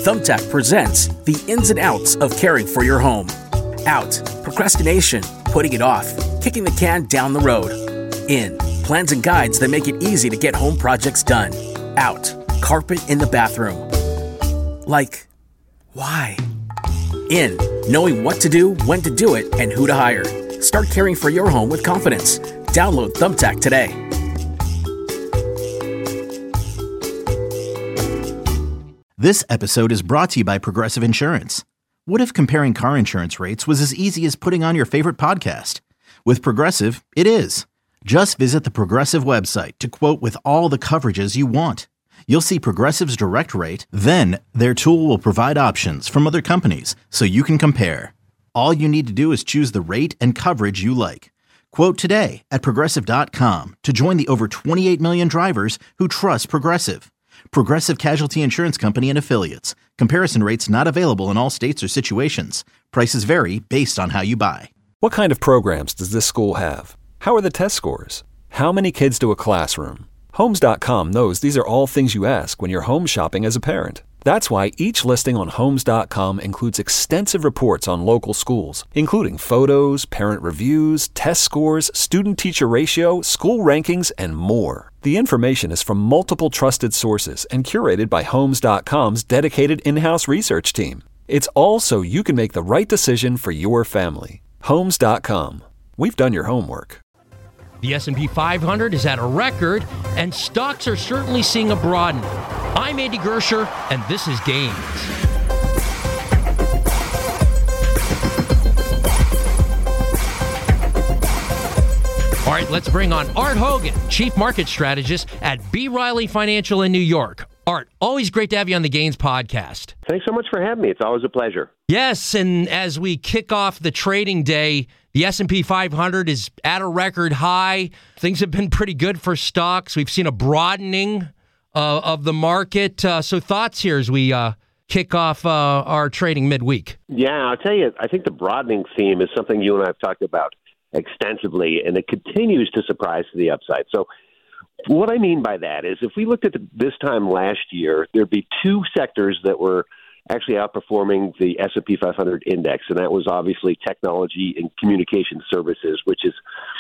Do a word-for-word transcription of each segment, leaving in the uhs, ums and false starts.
Thumbtack presents the ins and outs of caring for your home. Out, procrastination, putting it off, kicking the can down the road. In, plans and guides that make it easy to get home projects done. Out, carpet in the bathroom. Like, why? In, knowing what to do, when to do it, and who to hire. Start caring for your home with confidence. Download Thumbtack today. This episode is brought to you by Progressive Insurance. What if comparing car insurance rates was as easy as putting on your favorite podcast? With Progressive, it is. Just visit the Progressive website to quote with all the coverages you want. You'll see Progressive's direct rate, then their tool will provide options from other companies so you can compare. All you need to do is choose the rate and coverage you like. Quote today at Progressive dot com to join the over twenty-eight million drivers who trust Progressive. Progressive Casualty Insurance Company and Affiliates. Comparison rates not available in all states or situations. Prices vary based on how you buy. What kind of programs does this school have? How are the test scores? How many kids do a classroom? Homes dot com knows these are all things you ask when you're home shopping as a parent. That's why each listing on Homes dot com includes extensive reports on local schools, including photos, parent reviews, test scores, student-teacher ratio, school rankings, and more. The information is from multiple trusted sources and curated by Homes dot com's dedicated in-house research team. It's all so you can make the right decision for your family. Homes dot com. We've done your homework. The S and P five hundred is at a record, and stocks are certainly seeing a broadening. I'm Andy Gersher, and this is Gains. All right, let's bring on Art Hogan, Chief Market Strategist at B. Riley Financial in New York. Art, always great to have you on the Gains podcast. Thanks so much for having me. It's always a pleasure. Yes, and as we kick off the trading day, the S and P five hundred is at a record high. Things have been pretty good for stocks. We've seen a broadening uh, of the market. Uh, so thoughts here as we uh, kick off uh, our trading midweek? Yeah, I'll tell you, I think the broadening theme is something you and I have talked about extensively, and it continues to surprise to the upside. So what I mean by that is if we looked at the, this time last year, there'd be two sectors that were actually outperforming the S and P five hundred index, and that was obviously technology and communication services, which is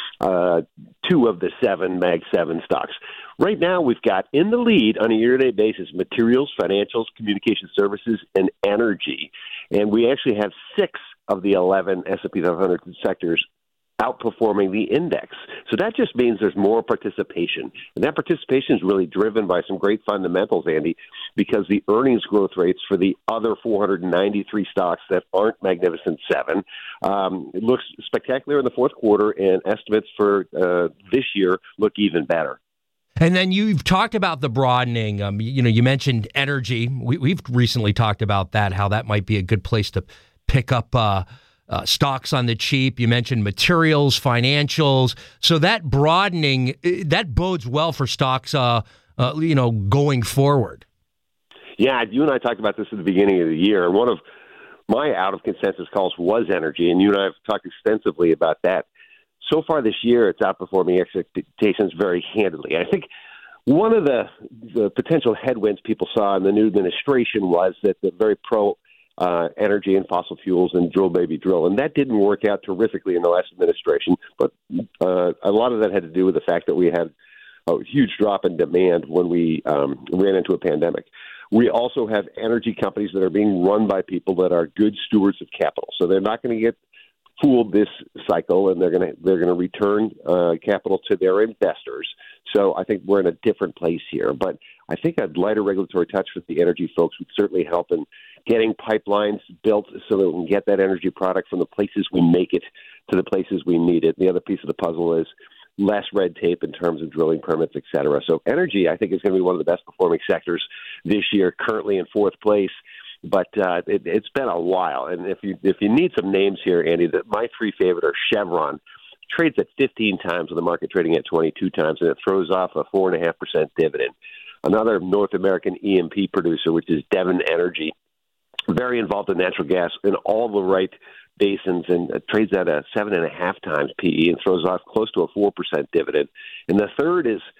uh, two of the seven Mag seven stocks. Right now, we've got in the lead on a year-to-date basis materials, financials, communication services, and energy. And we actually have six of the eleven S and P five hundred sectors outperforming the index. So that just means there's more participation. And that participation is really driven by some great fundamentals, Andy, because the earnings growth rates for the other four hundred ninety-three stocks that aren't Magnificent Seven um, it looks spectacular in the fourth quarter, and estimates for uh, this year look even better. And then you've talked about the broadening. Um, you know, you mentioned energy. We, we've recently talked about that, how that might be a good place to pick up uh Uh, stocks on the cheap. You mentioned materials, financials. So that broadening, that bodes well for stocks, uh, uh, you know, going forward. Yeah, you and I talked about this at the beginning of the year. And one of my out-of-consensus calls was energy, and you and I have talked extensively about that. So far this year, it's outperforming expectations very handily. I think one of the, the potential headwinds people saw in the new administration was that the very pro Uh, energy and fossil fuels and drill, baby, drill. And that didn't work out terrifically in the last administration. But uh, a lot of that had to do with the fact that we had a huge drop in demand when we um, ran into a pandemic. We also have energy companies that are being run by people that are good stewards of capital. So they're not going to get fooled this cycle, and they're going to they're going to return uh, capital to their investors. So I think we're in a different place here. But I think a lighter regulatory touch with the energy folks would certainly help in getting pipelines built so that we can get that energy product from the places we make it to the places we need it. And the other piece of the puzzle is less red tape in terms of drilling permits, et cetera. So energy, I think, is going to be one of the best performing sectors this year, currently in fourth place. But uh, it, it's been a while. And if you if you need some names here, Andy, that my three favorite are Chevron. Trades at fifteen times with the market trading at twenty-two times, and it throws off a four point five percent dividend. Another North American E M P producer, which is Devon Energy, very involved in natural gas in all the right basins, and uh, trades at a seven point five times P E and throws off close to a four percent dividend. And the third is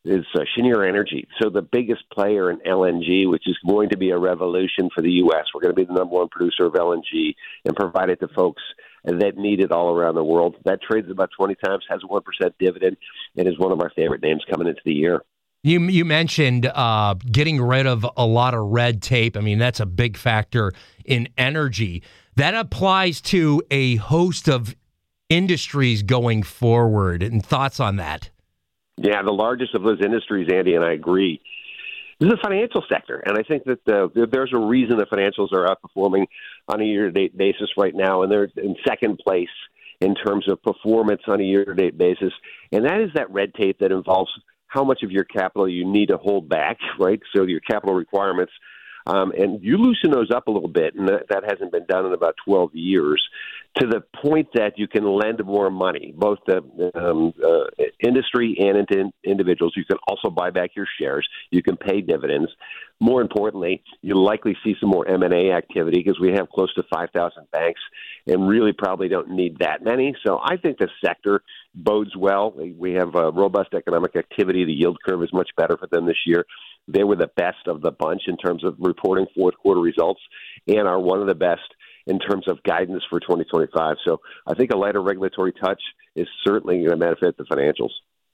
is uh, Cheniere Energy. So the biggest player in L N G, which is going to be a revolution for the U S. We're going to be the number one producer of L N G and provide it to folks that need it all around the world. That trades about twenty times, has a one percent dividend, and is one of our favorite names coming into the year. You you mentioned uh, getting rid of a lot of red tape. I mean, that's a big factor in energy. That applies to a host of industries going forward. And thoughts on that? Yeah, the largest of those industries, Andy, and I agree, is the financial sector. And I think that uh, there's a reason the financials are outperforming on a year-to-date basis right now, and they're in second place in terms of performance on a year-to-date basis. And that is that red tape that involves how much of your capital you need to hold back, right? So your capital requirements. Um, and you loosen those up a little bit, and that, that hasn't been done in about twelve years, to the point that you can lend more money, both to um, uh, industry and into individuals. You can also buy back your shares. You can pay dividends. More importantly, you'll likely see some more M and A activity because we have close to five thousand banks and really probably don't need that many. So I think the sector bodes well. We have a robust economic activity. The yield curve is much better for them this year. They were the best of the bunch in terms of reporting fourth quarter results and are one of the best in terms of guidance for twenty twenty-five. So I think a lighter regulatory touch is certainly going to benefit the financials.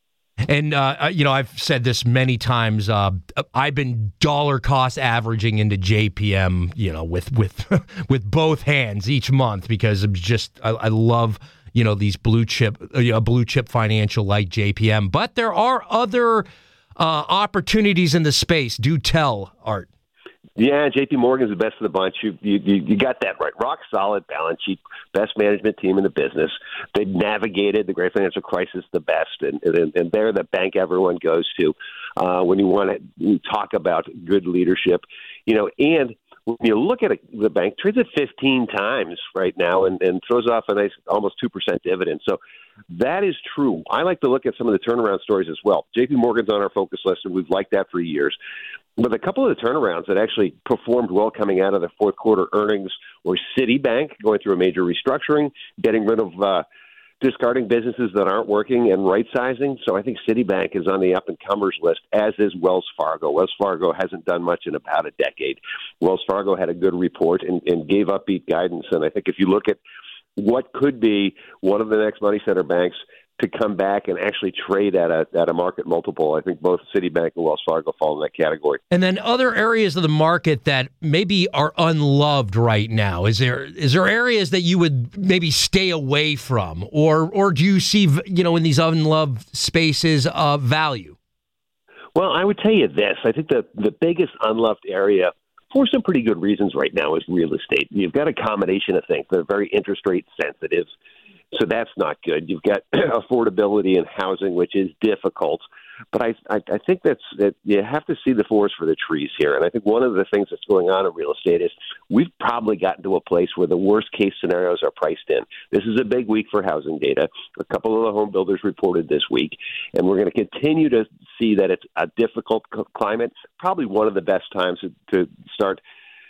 And, uh, you know, I've said this many times. Uh, I've been dollar cost averaging into J P M, you know, with with with both hands each month because I'm just I, I love, you know, these blue chip, you know, blue chip financial like J P M. But there are other uh, opportunities in the space. Do tell, Art. Yeah, J P Morgan's the best of the bunch. You, you you got that right. Rock solid balance sheet, best management team in the business. They navigated the great financial crisis the best, and and, and they're the bank everyone goes to uh, when you want to talk about good leadership. You know, and when you look at it, the bank trades at fifteen times right now, and, and throws off a nice almost two percent dividend. So that is true. I like to look at some of the turnaround stories as well. J P Morgan's on our focus list, and we've liked that for years. But a couple of the turnarounds that actually performed well coming out of the fourth quarter earnings were Citibank going through a major restructuring, getting rid of uh, discarding businesses that aren't working, and right-sizing. So I think Citibank is on the up-and-comers list, as is Wells Fargo. Wells Fargo hasn't done much in about a decade. Wells Fargo had a good report and, and gave upbeat guidance. And I think if you look at what could be one of the next money center banks to come back and actually trade at a at a market multiple, I think both Citibank and Wells Fargo fall in that category. And then other areas of the market that maybe are unloved right now. Is there is there areas that you would maybe stay away from, or or do you see, you know, in these unloved spaces uh, value? Well, I would tell you this. I think the the biggest unloved area, for some pretty good reasons right now, is real estate. You've got a combination of things that are very interest rate sensitive. So that's not good. You've got affordability in housing, which is difficult. But I, I, I think that's that you have to see the forest for the trees here. And I think one of the things that's going on in real estate is we've probably gotten to a place where the worst case scenarios are priced in. This is a big week for housing data. A couple of the home builders reported this week, and we're going to continue to see that it's a difficult climate. Probably one of the best times to, to start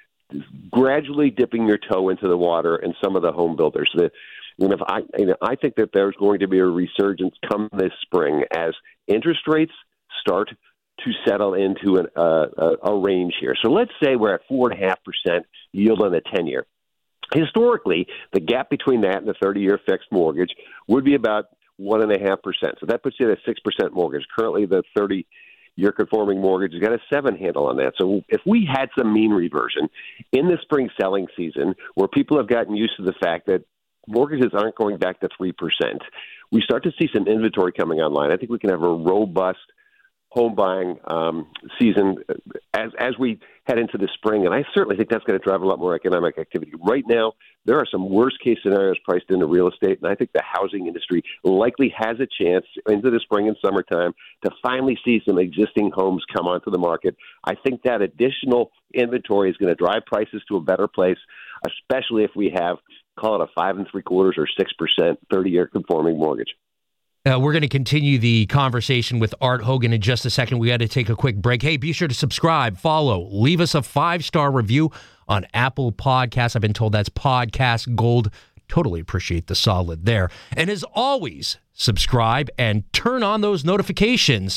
gradually dipping your toe into the water in some of the home builders. The And if I, you know, I think that there's going to be a resurgence come this spring as interest rates start to settle into an, uh, a, a range here. So let's say we're at four and a half percent yield on the ten-year. Historically, the gap between that and the thirty-year fixed mortgage would be about one and a half percent. So that puts you at a six percent mortgage. Currently, the thirty-year conforming mortgage has got a seven handle on that. So if we had some mean reversion in the spring selling season, where people have gotten used to the fact that mortgages aren't going back to three percent, we start to see some inventory coming online. I think we can have a robust home buying um, season as as we head into the spring, and I certainly think that's going to drive a lot more economic activity. Right now, there are some worst-case scenarios priced into real estate, and I think the housing industry likely has a chance into the spring and summertime to finally see some existing homes come onto the market. I think that additional inventory is going to drive prices to a better place, especially if we have, call it a five and three quarters or six percent thirty-year conforming mortgage. Uh, we're going to continue the conversation with Art Hogan in just a second. We got to take a quick break. Hey, be sure to subscribe, follow, leave us a five-star review on Apple Podcasts. I've been told that's podcast gold. Totally appreciate the solid there. And as always, subscribe and turn on those notifications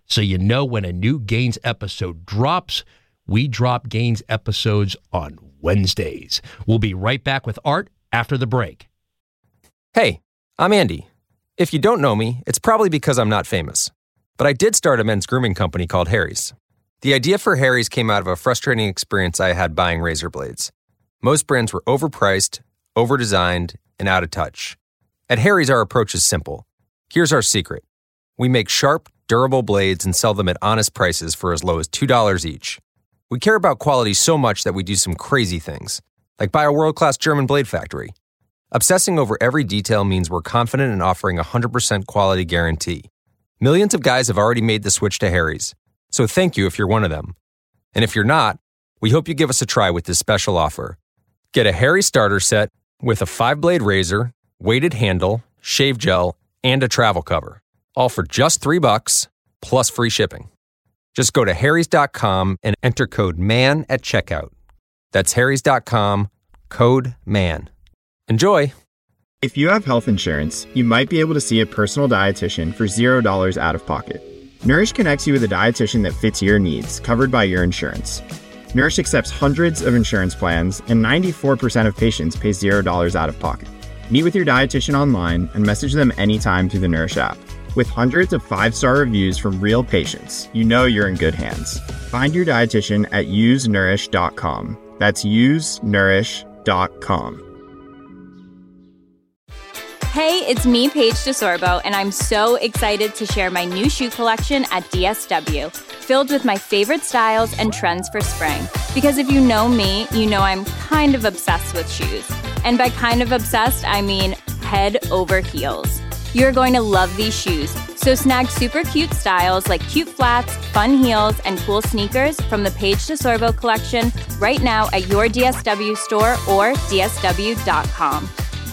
so you know when a new Gains episode drops. We drop Gains episodes on Wednesdays. We'll be right back with Art after the break. Hey, I'm Andy. If you don't know me, it's probably because I'm not famous. But I did start a men's grooming company called Harry's. The idea for Harry's came out of a frustrating experience I had buying razor blades. Most brands were overpriced, overdesigned, and out of touch. At Harry's, our approach is simple. Here's our secret. We make sharp, durable blades and sell them at honest prices for as low as two dollars each. We care about quality so much that we do some crazy things, like buy a world-class German blade factory. Obsessing over every detail means we're confident in offering a one hundred percent quality guarantee. Millions of guys have already made the switch to Harry's, so thank you if you're one of them. And if you're not, we hope you give us a try with this special offer. Get a Harry's starter set with a five-blade razor, weighted handle, shave gel, and a travel cover, all for just three bucks, plus free shipping. Just go to harrys dot com and enter code MAN at checkout. That's harrys dot com, code MAN. Enjoy! If you have health insurance, you might be able to see a personal dietitian for zero dollars out of pocket. Nourish connects you with a dietitian that fits your needs, covered by your insurance. Nourish accepts hundreds of insurance plans, and ninety-four percent of patients pay zero dollars out of pocket. Meet with your dietitian online and message them anytime through the Nourish app. With hundreds of five-star reviews from real patients, you know you're in good hands. Find your dietitian at use nourish dot com. That's use nourish dot com. Hey, it's me, Paige DeSorbo, and I'm so excited to share my new shoe collection at D S W, filled with my favorite styles and trends for spring. Because if you know me, you know I'm kind of obsessed with shoes. And by kind of obsessed, I mean head over heels. You're going to love these shoes, so snag super cute styles like cute flats, fun heels, and cool sneakers from the Paige DeSorbo collection right now at your D S W store or D S W dot com.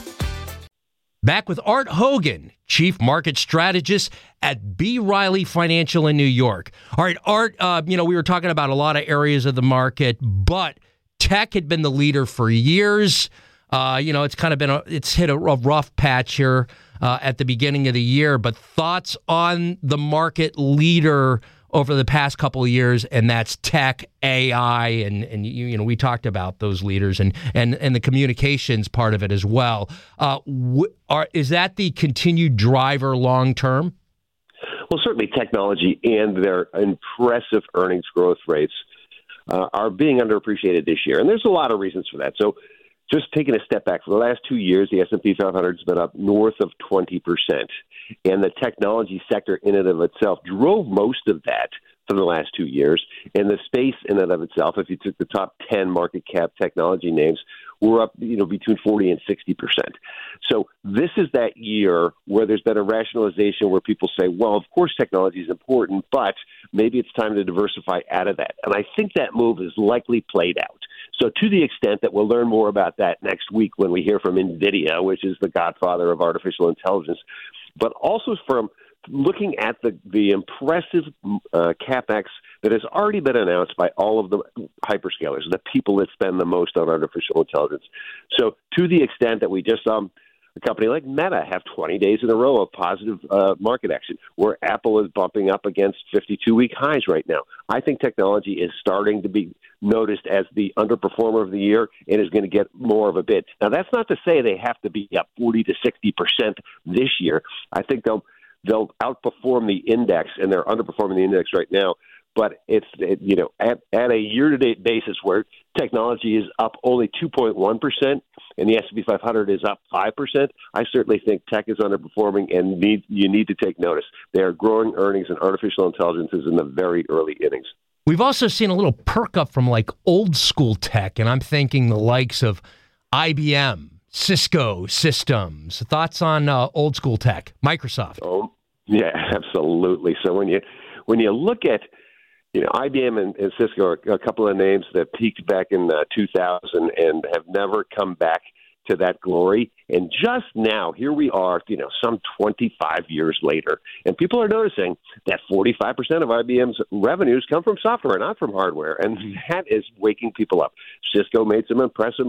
Back with Art Hogan, Chief Market Strategist at B. Riley Financial in New York. All right, Art, uh, you know, we were talking about a lot of areas of the market, but tech had been the leader for years. Uh, you know, it's kind of been, a, it's hit a, a rough patch here uh, at the beginning of the year, but thoughts on the market leader over the past couple of years, and that's tech, A I, and and you, you know we talked about those leaders and and and the communications part of it as well. Uh, w- are is that the continued driver long term? Well, certainly technology and their impressive earnings growth rates uh, are being underappreciated this year, and there's a lot of reasons for that. So, just taking a step back, for the last two years, the S and P five hundred has been up north of twenty percent. And the technology sector in and of itself drove most of that for the last two years. And the space in and of itself, if you took the top ten market cap technology names, were up, you know, between forty and sixty percent. So this is that year where there's been a rationalization where people say, well, of course technology is important, but maybe it's time to diversify out of that. And I think that move is likely played out. So to the extent that we'll learn more about that next week when we hear from NVIDIA, which is the godfather of artificial intelligence, but also from looking at the, the impressive uh, CapEx that has already been announced by all of the hyperscalers, the people that spend the most on artificial intelligence. So to the extent that we just saw um, a company like Meta have twenty days in a row of positive uh, market action, where Apple is bumping up against fifty-two-week highs right now, I think technology is starting to be noticed as the underperformer of the year and is going to get more of a bid. Now, that's not to say they have to be up forty to sixty percent this year. I think they'll they'll outperform the index, and they're underperforming the index right now. But it's, it, you know, at, at a year-to-date basis where technology is up only two point one percent and the S and P five hundred is up five percent, I certainly think tech is underperforming and need, you need to take notice. They are growing earnings, and artificial intelligence is in the very early innings. We've also seen a little perk up from like old school tech, and I'm thinking the likes of I B M, Cisco Systems. Thoughts on uh, old school tech, Microsoft? Oh, yeah, absolutely. So when you when you look at, you know, I B M and, and Cisco are a couple of names that peaked back in uh, two thousand and have never come back to that glory. And just now, here we are, you know, some twenty-five years later, and people are noticing that forty-five percent of I B M's revenues come from software, not from hardware, and that is waking people up. Cisco made some impressive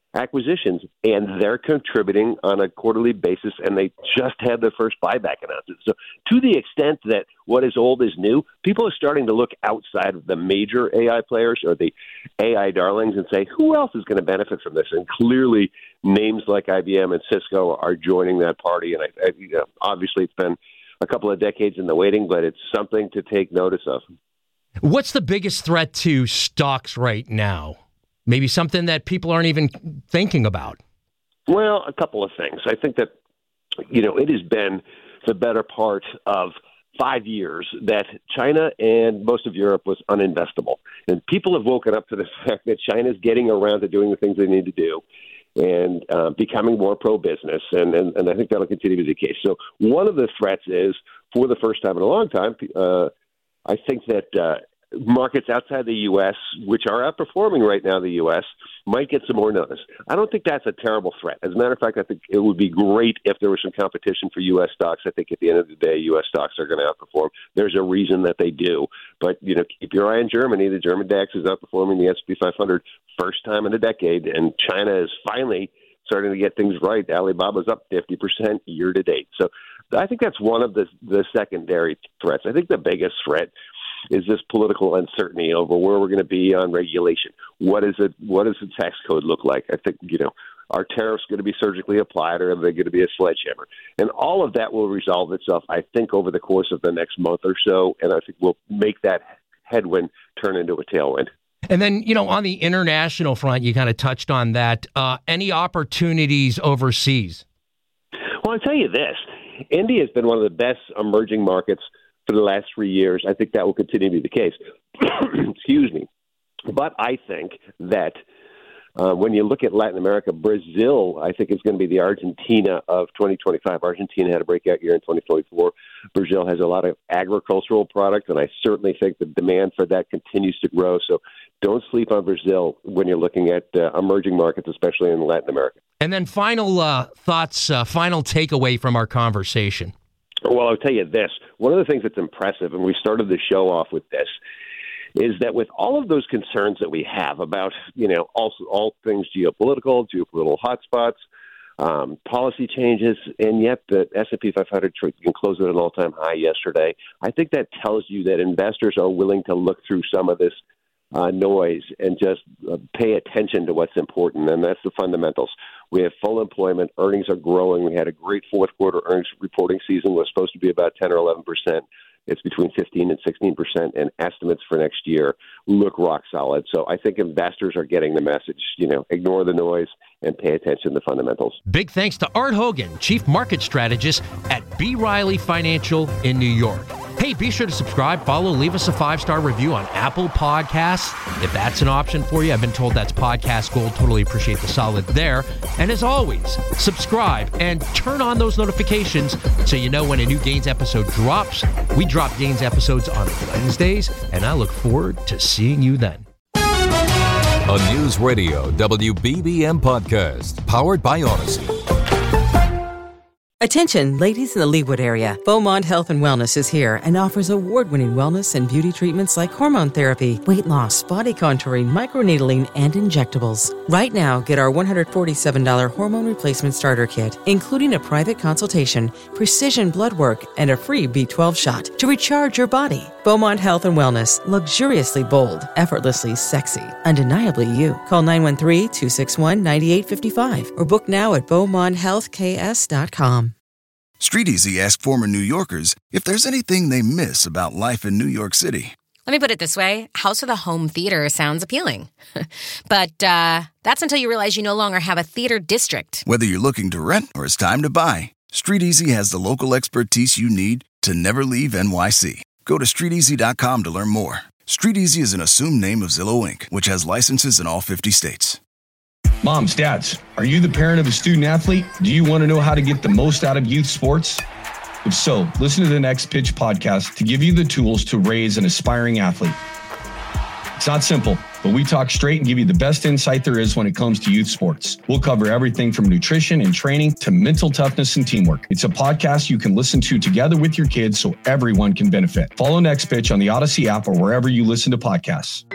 acquisitions, and they're contributing on a quarterly basis, and they just had their first buyback announcement. So to the extent that what is old is new, people are starting to look outside of the major A I players or the A I darlings and say, who else is going to benefit from this? And clearly names like I B M and Cisco are joining that party, and I, I, you know, obviously it's been a couple of decades in the waiting, but it's something to take notice of. What's the biggest threat to stocks right now? Maybe something that people aren't even thinking about. Well, a couple of things. I think that, you know, it has been the better part of five years that China and most of Europe was uninvestable. And people have woken up to the fact that China's getting around to doing the things they need to do and uh, becoming more pro-business. And, and, and I think that'll continue to be the case. So one of the threats is, for the first time in a long time, uh, I think that uh, markets outside the U S, which are outperforming right now the U S, might get some more notice. I don't think that's a terrible threat. As a matter of fact, I think it would be great if there was some competition for U S stocks. I think at the end of the day, U S stocks are going to outperform. There's a reason that they do. But, you know, keep your eye on Germany. The German DAX is outperforming the S and P five hundred first time in a decade, and China is finally starting to get things right. Alibaba's up fifty percent year to date. So I think that's one of the, the secondary threats. I think the biggest threat is this political uncertainty over where we're going to be on regulation. What is it? What does the tax code look like? I think, you know, are tariffs going to be surgically applied, or are they going to be a sledgehammer? And all of that will resolve itself, I think, over the course of the next month or so, and I think we'll make that headwind turn into a tailwind. And then, you know, on the international front, you kind of touched on that. Uh, any opportunities overseas? Well, I'll tell you this. India has been one of the best emerging markets for the last three years. I think that will continue to be the case. Excuse me. But I think that uh, when you look at Latin America, Brazil, I think, is going to be the Argentina of twenty twenty-five. Argentina had a breakout year in twenty twenty-four. Brazil has a lot of agricultural product, and I certainly think the demand for that continues to grow. So don't sleep on Brazil when you're looking at uh, emerging markets, especially in Latin America. And then final uh, thoughts, uh, final takeaway from our conversation. Well, I'll tell you this. One of the things that's impressive, and we started the show off with this, is that with all of those concerns that we have about, you know, also all things geopolitical, geopolitical hotspots, um, policy changes, and yet the S and P five hundred can close at an all-time high yesterday, I think that tells you that investors are willing to look through some of this uh, noise and just uh, pay attention to what's important, and that's the fundamentals. We have full employment. Earnings are growing. We had a great fourth quarter earnings reporting season. It was supposed to be about ten or eleven percent. It's between fifteen and sixteen percent, and estimates for next year look rock solid. So I think investors are getting the message. You know, ignore the noise and pay attention to fundamentals. Big thanks to Art Hogan, Chief Market Strategist at B. Riley Financial in New York. Hey, be sure to subscribe, follow, leave us a five-star review on Apple Podcasts. If that's an option for you, I've been told that's podcast gold. Totally appreciate the solid there. And as always, subscribe and turn on those notifications so you know when a new Gains episode drops. We drop Gains episodes on Wednesdays, and I look forward to seeing you then. A News Radio W B B M podcast powered by Odyssey. Attention, ladies in the Leawood area. Beaumont Health and Wellness is here and offers award-winning wellness and beauty treatments like hormone therapy, weight loss, body contouring, microneedling, and injectables. Right now, get our one hundred forty-seven dollars hormone replacement starter kit, including a private consultation, precision blood work, and a free B twelve shot to recharge your body. Beaumont Health and Wellness, luxuriously bold, effortlessly sexy, undeniably you. Call nine one three, two six one, nine eight five five or book now at beaumont health k s dot com. StreetEasy asked former New Yorkers if there's anything they miss about life in New York City. Let me put it this way. House with a home theater sounds appealing. But uh, that's until you realize you no longer have a theater district. Whether you're looking to rent or it's time to buy, StreetEasy has the local expertise you need to never leave N Y C. Go to street easy dot com to learn more. StreetEasy is an assumed name of Zillow Incorporated, which has licenses in all fifty states. Moms, dads, are you the parent of a student athlete? Do you want to know how to get the most out of youth sports? If so, listen to the Next Pitch podcast to give you the tools to raise an aspiring athlete. It's not simple, but we talk straight and give you the best insight there is when it comes to youth sports. We'll cover everything from nutrition and training to mental toughness and teamwork. It's a podcast you can listen to together with your kids so everyone can benefit. Follow Next Pitch on the Odyssey app or wherever you listen to podcasts.